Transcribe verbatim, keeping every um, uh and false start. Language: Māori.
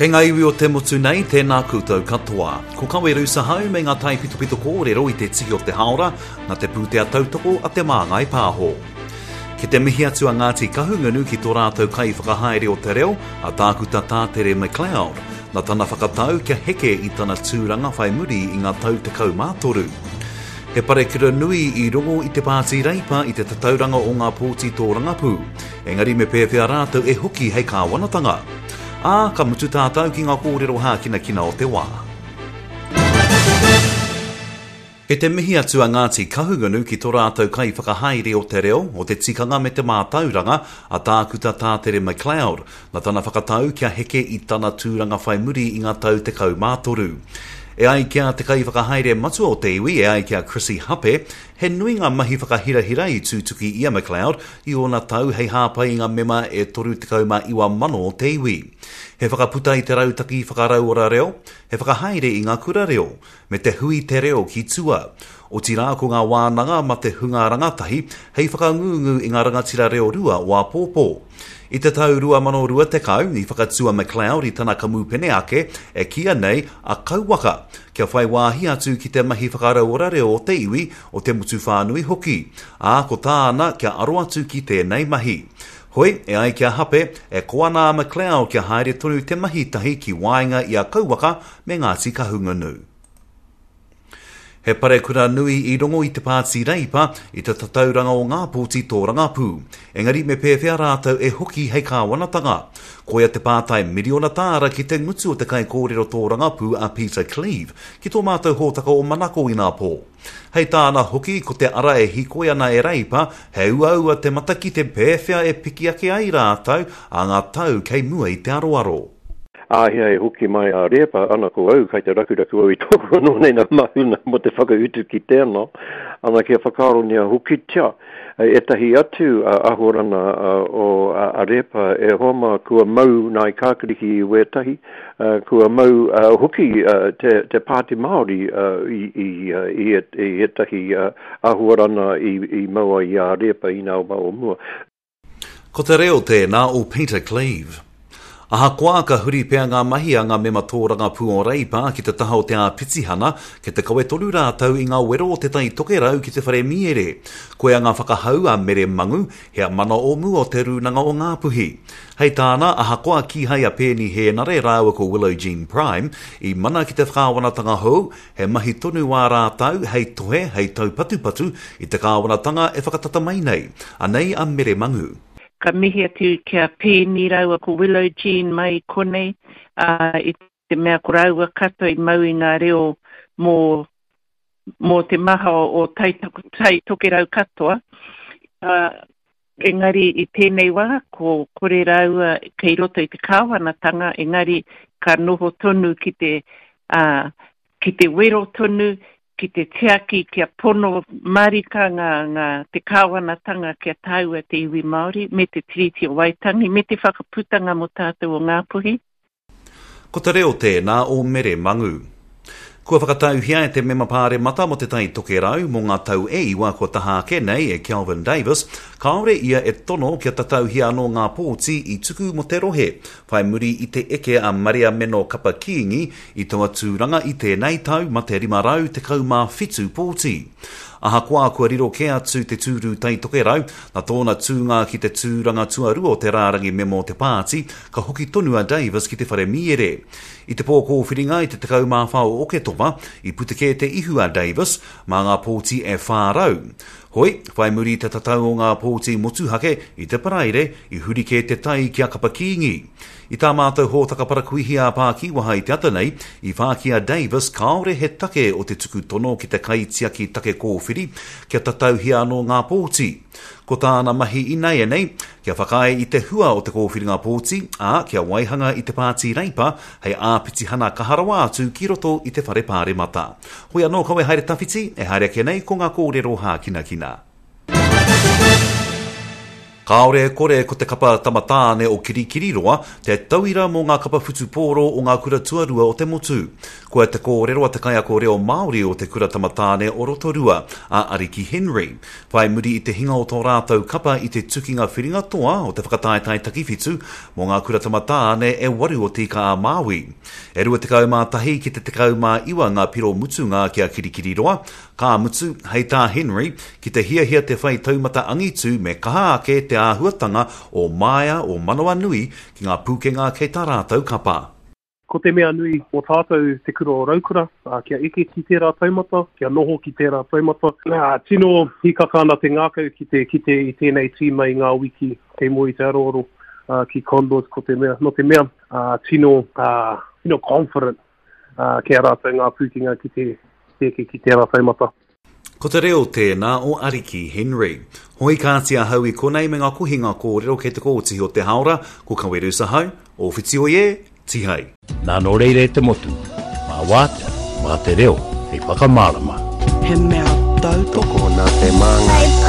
Kei ngā iwi o te motu nei, tēnā koutou katoa. Ko kaweru sa hau me ngā tai pito pito kōrero i te tiki o te haora, na te pūtea tautoko a te māngai pāho. Ke te mihi atu a Ngāti Kahungunu ki tō rātou kai whakahaere o te reo, a tākuta Tātere McLeod, na tana whakatau kia heke i tana tūranga whai muri i ngā tau te kau mātoru. He pare kura nui i rongo i te pāti reipa i te tatauranga o ngā pōti tō rangapū, engari me pēwhia rātou e hoki hei kā wanatanga. Ā, ka mutu tātou ki ngā kōrero hākina kina o te wā. He te mihi atu a Ngāti Kahungunu ki tō rātou kai whakahaere o te reo, o te tikanga me te mātauranga a tākuta Tātere McLeod, na tana whakatau kia heke i tana tūranga whai muri i ngā tau te kau mātoru. E ai kia te kai whakahaere matua o te iwi, e ai kia Chrissy Hape, he nui ngā mahi whakahirahira i tūtuki ia McLeod i ona tau hei hāpai ngā mema e toru te kauma iwa mano o te iwi. He whakaputa i te rautaki whakarau ora reo, he whakahaere i ngā kura reo, me te hui te reo ki tua. O tira ko ngā wānanga ma te hunga rangatahi, hei whakangungu i ngā rangatira reo rua o a pōpō. I te tau rua mano rua te kau, i whakatua McLeod i tana kamupene ake, e kia nei a kauwaka, kia whai wāhi atu ki te mahi whakarau ora reo o te iwi o te mutu whānui hoki, a ko tāna kia aro atu ki tēnei mahi. Hoi, e ai kia Hape, e koana McLeod kia haere tonu te mahi tahi ki wainga i a kauwaka me Ngāti Kahungunu. He pare kura nui i rongo i te pāti reipa i te tatauranga o ngā pōti tō rangapū. Engari me pēwhia rātou e hoki hei kā wanatanga. Koia te pātai miriona tāra ki te ngutu o te kai kōrero tō rangapū a Peter Cleave, ki tō mātou hōtaka o manako i nā pō. Hei tāna hoki ko te ara e hikoi ana e reipa, he ua te mataki te pēwhia e piki ake ai rātou a ngā tau kei mua i te aroaro. Ahia e hoki mai a repa ana ko au kai te rakuraku au i tōku no nei na mahuna mo te whakautu ki tēnā. Ana kia whakaro nia hoki tia. E tahi atu uh, ahorana uh, o uh, a repa e homa kua mau nai kākariki i wetahi. Uh, kua mau uh, hoki uh, te, te Pāti Māori uh, i, i, uh, i, et, i etahi uh, ahorana i, i maua i a repa i nā mau mua. Ko te reo tēnā o Peter Cleave. Aha koa ka huri pēr ngā mahi a ngā mema tōranga pū o reipa ki te taha o te āpitihana ke te kawe tolu rātau i ngā wero o te tai toke rau ki te whare miere. Koe a ngā whakahau a mere mangu, hea mana o mu o te rūnanga o ngā puhi. Hei tāna, aha koa ki hai a pēni he nare rāua ko Willow Jean Prime, i mana ki te whāwanatanga hou, he mahi tonu wā rātau, hei tohe, hei tau patu patu, i te kāwanatanga e whakatata mai nei, anei a mere mangu. Ka mihi atu kia pēni raua ko Willow Jean mai konei, uh, i te mea ko raua kato i mau i ngā reo mō, mō te maha o tai, tai toke rau katoa. Uh, engari i tēnei wā, ko kore raua kei roto i te kāwanatanga, engari ka noho tonu ki te, uh, ki te wero tonu, ki te teaki kia pono marika ngā, ngā te kāwanatanga kia tāua te iwi Māori, me te tiriti o Waitangi, me te whakaputanga mo tātou o ngā puhi. Ko te reo tēnā o mere mangu. Kua whakatau hia e te mema pāre mata mo te tai toke rau mo ngā tau e iwa kua taha ke nei e Kelvin Davis, kaore ia e tono kia tatau hia no ngā pōti i tuku mo te rohe, whai muri i te eke a Maria Meno Kapakiingi i tonga tūranga i tēnei tau ma te rima rau te kaumā whitu pōti. Aha koa kua riro ke atu te tūru tai toke rau, na tōna tūngā ki te tūranga tuarua o te rārangi memo te pāti, ka hoki tonu a Davis ki te whare miere. I te pōko whiringa i te tekau mā whao o ke topa, i putake te ihu a Davis, mā ngā pōti e whārau. Hoi, whai muri te tatau o ngā pōti motuhake i te paraire, i huri ke te tai kia Kapakiingi. I tā mātou hōtaka parakuihi a Pāki waha i te ata nei, i whāki a Davis kaore he take o te tuku tono ki te kaitiaki take kōwhiri, kia tatau hia no ngā pōti. Ko tāna mahi i nei e nei, kia whakae i te hua o te kōwhiri ngā pōti, a kia waihanga i te Pāti reipa, hei āpiti hana kaharawa atu ki roto i te whare pāre mata. Hoi anō kawe haere tawhiti, e haere ake nei ko ngā kōrero hā kina kina. Kaore kore ko te kapa tamatāne o Kirikiriroa, te tauira mō ngā kapa whutupōro o ngā kura tuarua o te motu. Ko te kōrero a te kai a ko reo Māori o te kura tamatāne o Rotorua, a Ariki Henry. Whai muri i te hinga o tō rātou kapa i te tukinga whiringa toa o te whakataetai takiwhitu, mō ngā kura tamatāne e waru o tika a Māui. E rua te kau mā tahi ki te te kau mā iwa ngā piro mutunga ki a Kirikiriroa, ka mutu hei tā Henry ki te hia hia te whai taumata angitu me kaha ake te āhuatanga o Maia o Manawa Nui ki ngā pūkenga kei tā rātou kapa. Ko te mea nui o tātou te kura o raukura, uh, kia eke ki tērā taumata, kia noho ki tērā taumata. Uh, tino hikakana te ngākau ki te kite i tēnei tīma i ngā wiki te moi te aroro uh, ki Condors ko te mea. No te mea, uh, tino, uh, tino confident uh, kia rātou ngā pūkenga ki te teke ki tērā taumata. Ko te reo tēnā o Ariki Henry. Hoi kātia hau i konei me ngā kuhinga kōrero kei te kōtihi o te haora, ko kaweru sa hau, o whiti o ie, tihai. Nā no reire te motu, mā wātea, mā te reo, hei whakamārama. He mea tau toko nā te manga.